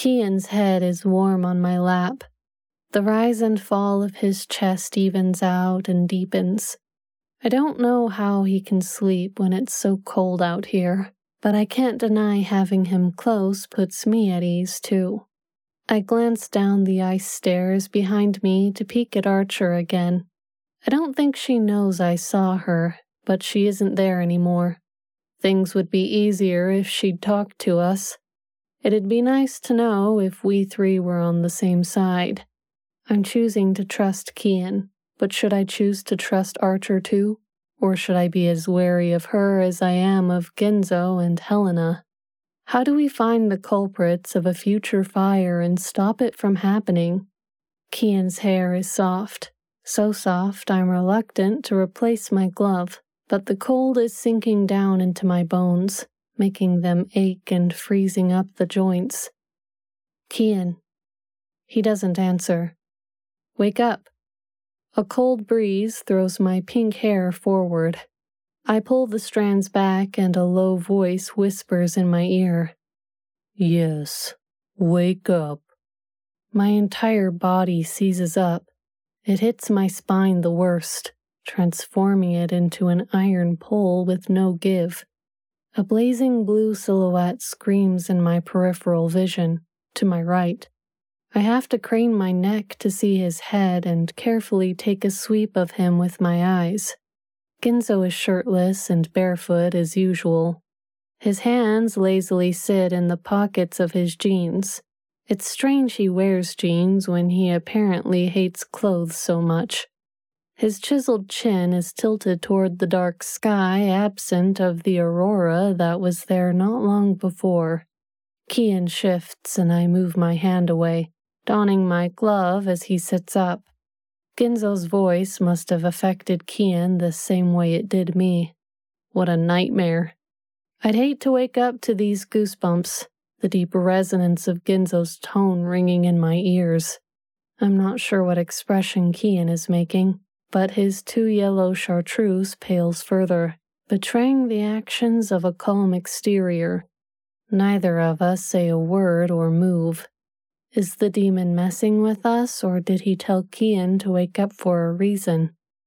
Kian's head is warm on my lap. The rise and fall of his chest evens out and deepens. I don't know how he can sleep when it's so cold out here, but I can't deny having him close puts me at ease too. I glance down the ice stairs behind me to peek at Archer again. I don't think she knows I saw her, but she isn't there anymore. Things would be easier if she'd talk to us. It'd be nice to know if we three were on the same side. I'm choosing to trust Kian, but should I choose to trust Archer too? Or should I be as wary of her as I am of Ginzo and Helena? How do we find the culprits of a future fire and stop it from happening? Kian's hair is soft. So soft I'm reluctant to replace my glove, but the cold is sinking down into my bones, making them ache and freezing up the joints. Kian. He doesn't answer. Wake up. A cold breeze throws my pink hair forward. I pull the strands back and a low voice whispers in my ear. Yes, wake up. My entire body seizes up. It hits my spine the worst, transforming it into an iron pole with no give. A blazing blue silhouette screams in my peripheral vision, to my right. I have to crane my neck to see his head and carefully take a sweep of him with my eyes. Ginzo is shirtless and barefoot as usual. His hands lazily sit in the pockets of his jeans. It's strange he wears jeans when he apparently hates clothes so much. His chiseled chin is tilted toward the dark sky, absent of the aurora that was there not long before. Kian shifts and I move my hand away, donning my glove as he sits up. Ginzo's voice must have affected Kian the same way it did me. What a nightmare. I'd hate to wake up to these goosebumps, the deep resonance of Ginzo's tone ringing in my ears. I'm not sure what expression Kian is making, but his too yellow chartreuse pales further, betraying the actions of a calm exterior. Neither of us say a word or move. Is the demon messing with us, or did he tell Kian to wake up for a reason?